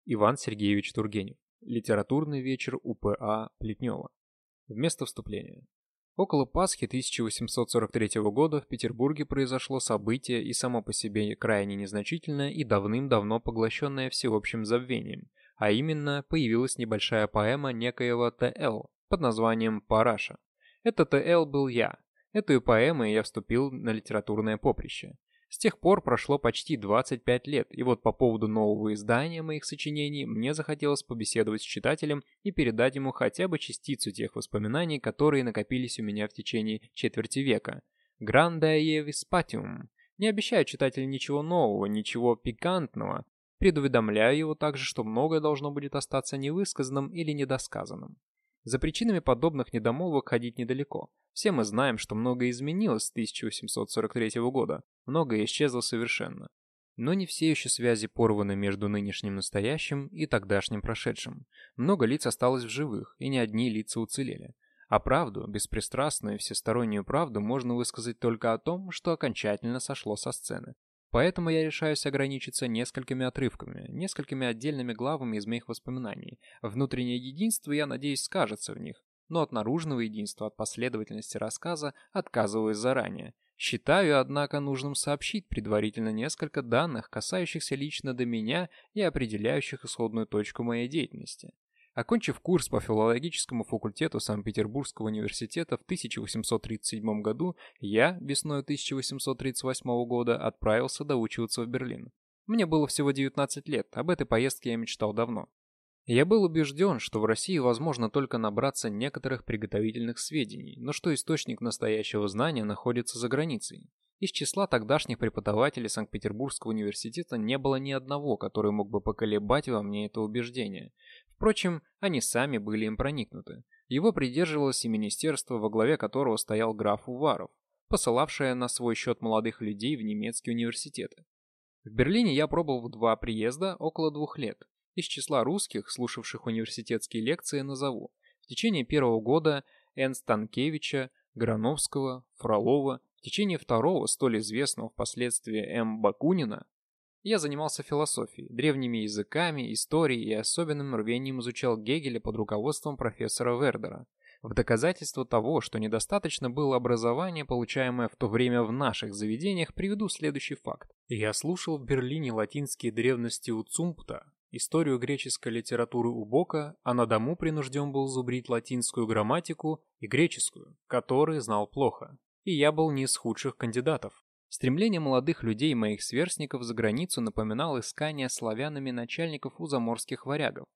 Иван Сергеевич Тургенев. Литературный вечер УПА Плетнева. Вместо вступления. Около Пасхи 1843 года в Петербурге произошло событие и само по себе крайне незначительное и давным-давно поглощенное всеобщим забвением, а именно появилась небольшая поэма некоего Т.Л. под названием «Параша». Это Т.Л. был я. Этой поэмой я вступил на литературное поприще. С тех пор прошло почти 25 лет, и вот по поводу нового издания моих сочинений мне захотелось побеседовать с читателем и передать ему хотя бы частицу тех воспоминаний, которые накопились у меня в течение четверти века. Grandae vispatium. Не обещаю читателю ничего нового, ничего пикантного. Предуведомляю его также, что многое должно будет остаться невысказанным или недосказанным. За причинами подобных недомолвок ходить недалеко. Все мы знаем, что многое изменилось с 1843 года, многое исчезло совершенно. Но не все еще связи порваны между нынешним настоящим и тогдашним прошедшим. Много лиц осталось в живых, и не одни лица уцелели. А правду, беспристрастную и всестороннюю правду можно высказать только о том, что окончательно сошло со сцены. Поэтому я решаюсь ограничиться несколькими отрывками, несколькими отдельными главами из моих воспоминаний. Внутреннее единство, я надеюсь, скажется в них, но от наружного единства, от последовательности рассказа отказываюсь заранее. Считаю, однако, нужным сообщить предварительно несколько данных, касающихся лично до меня и определяющих исходную точку моей деятельности. Окончив курс по филологическому факультету Санкт-Петербургского университета в 1837 году, я весной 1838 года отправился доучиваться в Берлин. Мне было всего 19 лет, об этой поездке я мечтал давно. Я был убежден, что в России возможно только набраться некоторых приготовительных сведений, но что источник настоящего знания находится за границей. Из числа тогдашних преподавателей Санкт-Петербургского университета не было ни одного, который мог бы поколебать во мне это убеждение. Впрочем, они сами были им проникнуты. Его придерживалось и министерство, во главе которого стоял граф Уваров, посылавшее на свой счет молодых людей в немецкие университеты. В Берлине я пробыл в 2 приезда около 2 лет. Из числа русских, слушавших университетские лекции, назову. В течение первого года Н. Станкевича, Грановского, Фролова, в течение второго, столь известного впоследствии М. Бакунина, я занимался философией, древними языками, историей и особенным рвением изучал Гегеля под руководством профессора Вердера. В доказательство того, что недостаточно было образования, получаемое в то время в наших заведениях, приведу следующий факт. Я слушал в Берлине латинские древности у Цумпта, историю греческой литературы у Бока, а на дому принужден был зубрить латинскую грамматику и греческую, которые знал плохо. И я был не из худших кандидатов. Стремление молодых людей, моих сверстников, за границу напоминало искание славянами начальников у заморских варягов.